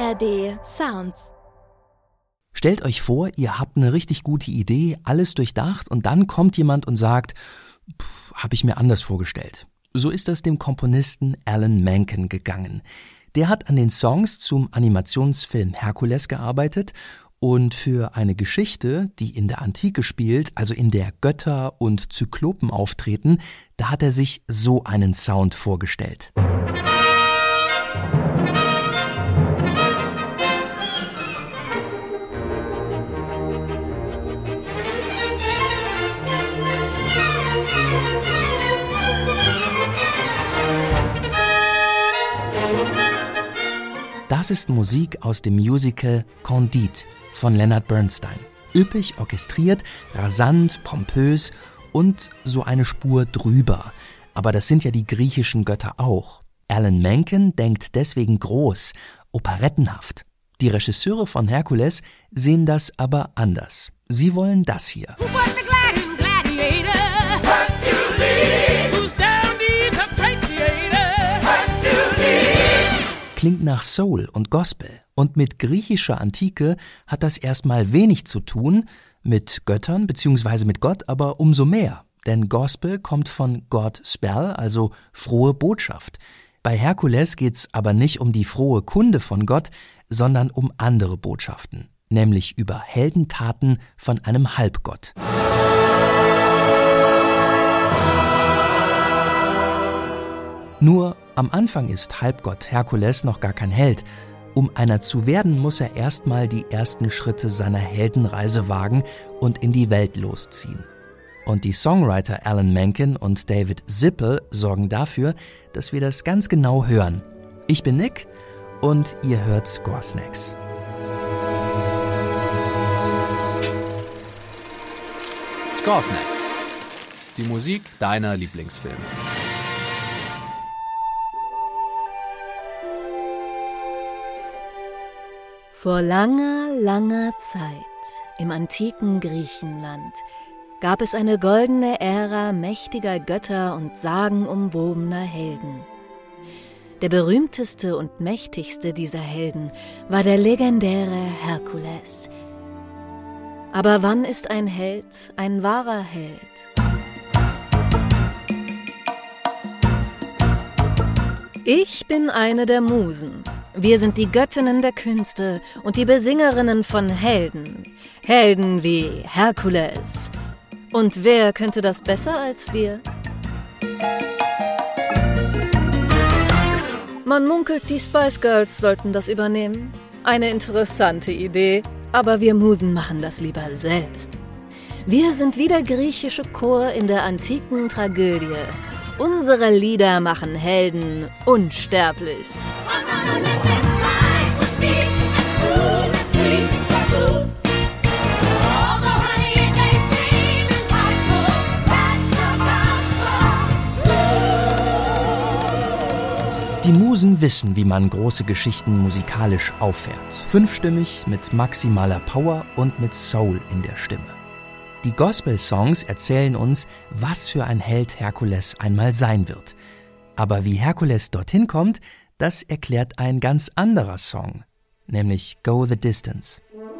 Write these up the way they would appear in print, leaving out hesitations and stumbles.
ARD Sounds. Stellt euch vor, ihr habt eine richtig gute Idee, alles durchdacht und dann kommt jemand und sagt, habe ich mir anders vorgestellt. So ist das dem Komponisten Alan Menken gegangen. Der hat an den Songs zum Animationsfilm Herkules gearbeitet und für eine Geschichte, die in der Antike spielt, also in der Götter und Zyklopen auftreten, da hat er sich so einen Sound vorgestellt. Das ist Musik aus dem Musical Candide von Leonard Bernstein. Üppig orchestriert, rasant, pompös und so eine Spur drüber. Aber das sind ja die griechischen Götter auch. Alan Menken denkt deswegen groß, operettenhaft. Die Regisseure von Herkules sehen das aber anders. Sie wollen das hier. Klingt nach Soul und Gospel. Und mit griechischer Antike hat das erstmal wenig zu tun, mit Göttern bzw. mit Gott aber umso mehr. Denn Gospel kommt von God Spell, also frohe Botschaft. Bei Herkules geht's aber nicht um die frohe Kunde von Gott, sondern um andere Botschaften, nämlich über Heldentaten von einem Halbgott. Nur am Anfang ist Halbgott Herkules noch gar kein Held. Um einer zu werden, muss er erstmal die ersten Schritte seiner Heldenreise wagen und in die Welt losziehen. Und die Songwriter Alan Menken und David Zippel sorgen dafür, dass wir das ganz genau hören. Ich bin Nick und ihr hört Score Snacks. Score Snacks. Die Musik deiner Lieblingsfilme. Vor langer, langer Zeit im antiken Griechenland gab es eine goldene Ära mächtiger Götter und sagenumwobener Helden. Der berühmteste und mächtigste dieser Helden war der legendäre Herkules. Aber wann ist ein Held ein wahrer Held? Ich bin eine der Musen. Wir sind die Göttinnen der Künste und die Besingerinnen von Helden. Helden wie Herkules. Und wer könnte das besser als wir? Man munkelt, die Spice Girls sollten das übernehmen. Eine interessante Idee, aber wir Musen machen das lieber selbst. Wir sind wie der griechische Chor in der antiken Tragödie. Unsere Lieder machen Helden unsterblich. Die Musen wissen, wie man große Geschichten musikalisch auffährt. 5stimmig, mit maximaler Power und mit Soul in der Stimme. Die Gospel-Songs erzählen uns, was für ein Held Herkules einmal sein wird. Aber wie Herkules dorthin kommt, das erklärt ein ganz anderer Song, nämlich Go the Distance.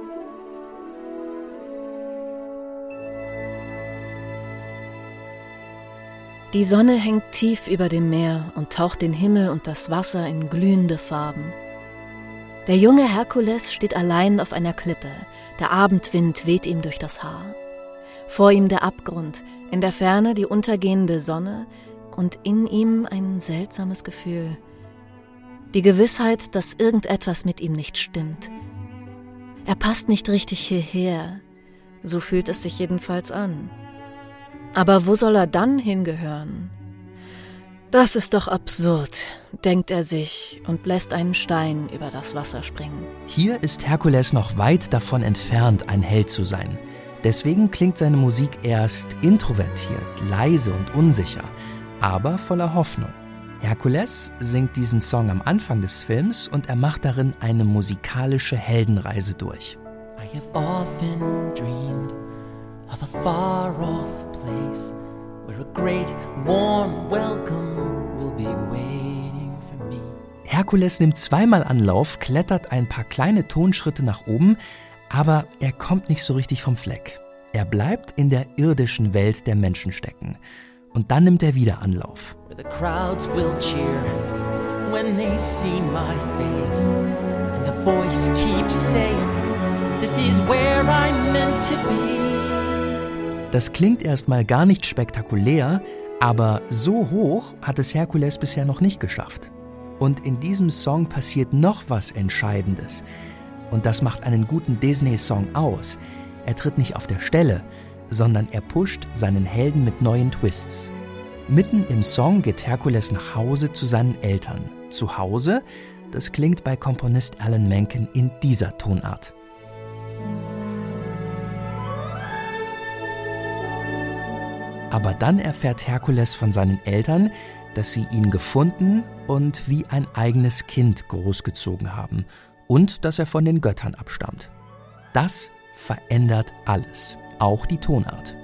Die Sonne hängt tief über dem Meer und taucht den Himmel und das Wasser in glühende Farben. Der junge Herkules steht allein auf einer Klippe. Der Abendwind weht ihm durch das Haar. Vor ihm der Abgrund, in der Ferne die untergehende Sonne und in ihm ein seltsames Gefühl. Die Gewissheit, dass irgendetwas mit ihm nicht stimmt. Er passt nicht richtig hierher. So fühlt es sich jedenfalls an. Aber wo soll er dann hingehören? Das ist doch absurd, denkt er sich und lässt einen Stein über das Wasser springen. Hier ist Herkules noch weit davon entfernt, ein Held zu sein. Deswegen klingt seine Musik erst introvertiert, leise und unsicher, aber voller Hoffnung. Herkules singt diesen Song am Anfang des Films und er macht darin eine musikalische Heldenreise durch. I have often dreamed of a far-off place where a great warm welcome will be waiting for me. Herkules nimmt zweimal Anlauf, klettert ein paar kleine Tonschritte nach oben, aber er kommt nicht so richtig vom Fleck. Er bleibt in der irdischen Welt der Menschen stecken. Und dann nimmt er wieder Anlauf. The crowds will cheer when they see my face, and a voice keeps saying, this is where I'm meant to be. Das klingt erstmal gar nicht spektakulär, aber so hoch hat es Herkules bisher noch nicht geschafft. Und in diesem Song passiert noch was Entscheidendes. Und das macht einen guten Disney-Song aus. Er tritt nicht auf der Stelle, sondern er pusht seinen Helden mit neuen Twists. Mitten im Song geht Herkules nach Hause zu seinen Eltern. Zu Hause, das klingt bei Komponist Alan Menken in dieser Tonart. Aber dann erfährt Herkules von seinen Eltern, dass sie ihn gefunden und wie ein eigenes Kind großgezogen haben und dass er von den Göttern abstammt. Das verändert alles, auch die Tonart.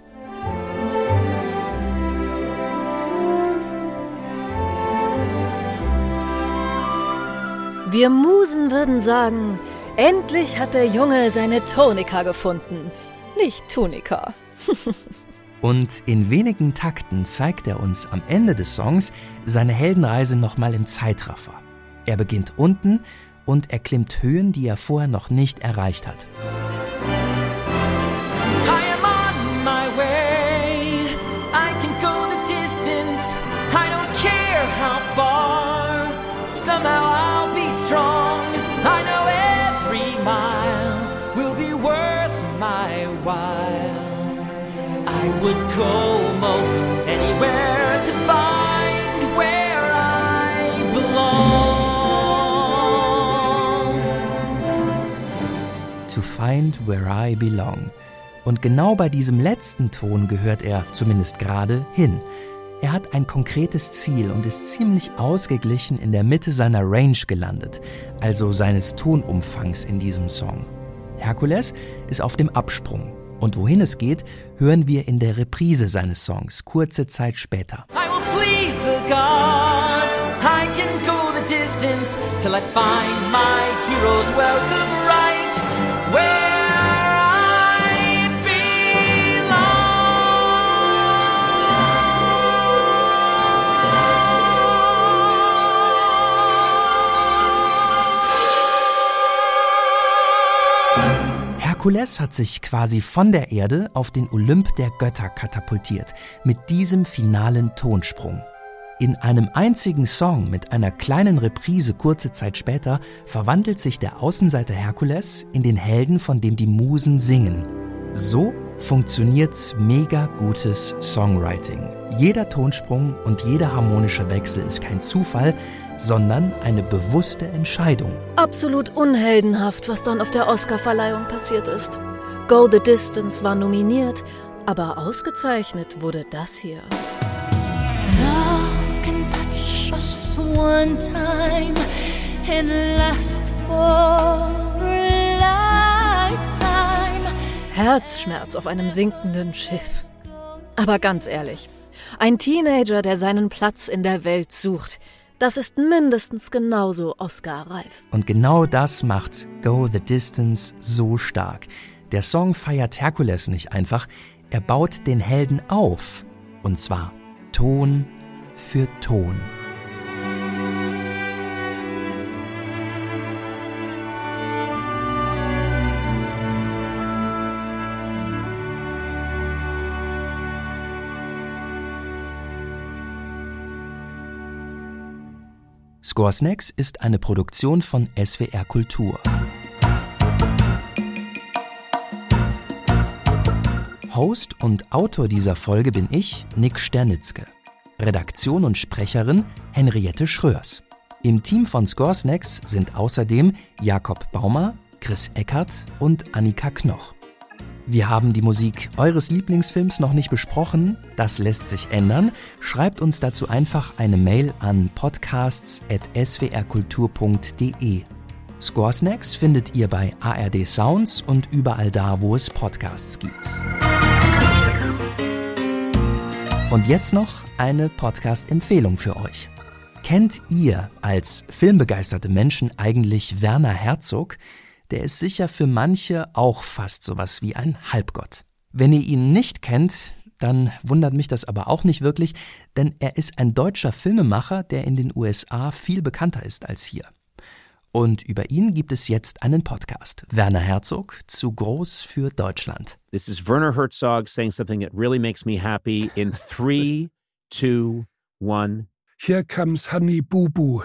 Wir Musen würden sagen, endlich hat der Junge seine Tonika gefunden, nicht Tunika. Und in wenigen Takten zeigt er uns am Ende des Songs seine Heldenreise nochmal im Zeitraffer. Er beginnt unten und erklimmt Höhen, die er vorher noch nicht erreicht hat. I am on my way, I can go the distance, I don't care how far, somehow I'll be strong, I know every mile will be worth my while. I would go most anywhere to find where I belong. To find where I belong. Und genau bei diesem letzten Ton gehört er, zumindest gerade, hin. Er hat ein konkretes Ziel und ist ziemlich ausgeglichen in der Mitte seiner Range gelandet, also seines Tonumfangs in diesem Song. Herkules ist auf dem Absprung. Und wohin es geht, hören wir in der Reprise seines Songs, kurze Zeit später. I will please the gods, I can go the distance, till I find my hero's welcome right where I belong. Herkules hat sich quasi von der Erde auf den Olymp der Götter katapultiert, mit diesem finalen Tonsprung. In einem einzigen Song mit einer kleinen Reprise kurze Zeit später verwandelt sich der Außenseiter Herkules in den Helden, von dem die Musen singen. So funktioniert mega gutes Songwriting. Jeder Tonsprung und jeder harmonische Wechsel ist kein Zufall, sondern eine bewusste Entscheidung. Absolut unheldenhaft, was dann auf der Oscarverleihung passiert ist. Go the Distance war nominiert, aber ausgezeichnet wurde das hier. Love can touch us one time and last for a lifetime. Herzschmerz auf einem sinkenden Schiff. Aber ganz ehrlich, ein Teenager, der seinen Platz in der Welt sucht, das ist mindestens genauso Oscar-reif. Und genau das macht Go the Distance so stark. Der Song feiert Herkules nicht einfach, er baut den Helden auf. Und zwar Ton für Ton. Scoresnacks ist eine Produktion von SWR Kultur. Host und Autor dieser Folge bin ich, Nick Sternitzke. Redaktion und Sprecherin Henriette Schröers. Im Team von Scoresnacks sind außerdem Jakob Baumer, Chris Eckert und Annika Knoch. Wir haben die Musik eures Lieblingsfilms noch nicht besprochen, das lässt sich ändern. Schreibt uns dazu einfach eine Mail an podcasts@swrkultur.de. Scoresnacks findet ihr bei ARD Sounds und überall da, wo es Podcasts gibt. Und jetzt noch eine Podcast-Empfehlung für euch. Kennt ihr als filmbegeisterte Menschen eigentlich Werner Herzog? Der ist sicher für manche auch fast sowas wie ein Halbgott. Wenn ihr ihn nicht kennt, dann wundert mich das aber auch nicht wirklich, denn er ist ein deutscher Filmemacher, der in den USA viel bekannter ist als hier. Und über ihn gibt es jetzt einen Podcast. Werner Herzog, zu groß für Deutschland. This is Werner Herzog saying something that really makes me happy in 3, 2, 1. Here comes Honey Boo Boo.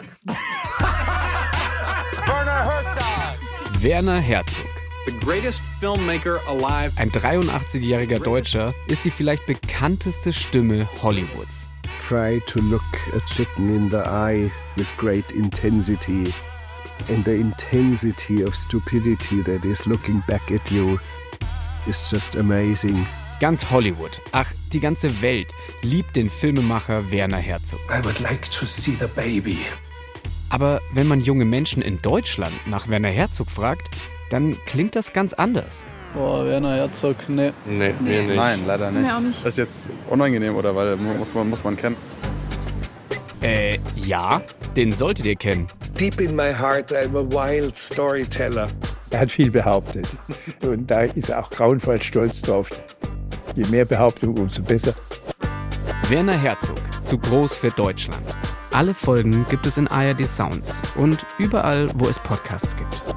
Werner Herzog. Werner Herzog. The greatest filmmaker alive. Ein 83-jähriger Deutscher ist die vielleicht bekannteste Stimme Hollywoods. Try to look a chicken in the eye with great intensity. And the intensity of stupidity that is looking back at you is just amazing. Ganz Hollywood, ach, die ganze Welt liebt den Filmemacher Werner Herzog. I would like to see the baby. Aber wenn man junge Menschen in Deutschland nach Werner Herzog fragt, dann klingt das ganz anders. Boah, Werner Herzog, nee. Nee, mir nicht. Nein, leider nicht. Mir auch nicht. Das ist jetzt unangenehm, oder? Weil muss man kennen. Ja, den solltet ihr kennen. Deep in my heart, I'm a wild storyteller. Er hat viel behauptet. Und da ist er auch grauenvoll stolz drauf. Je mehr Behauptung, umso besser. Werner Herzog, zu groß für Deutschland. Alle Folgen gibt es in ARD Sounds und überall, wo es Podcasts gibt.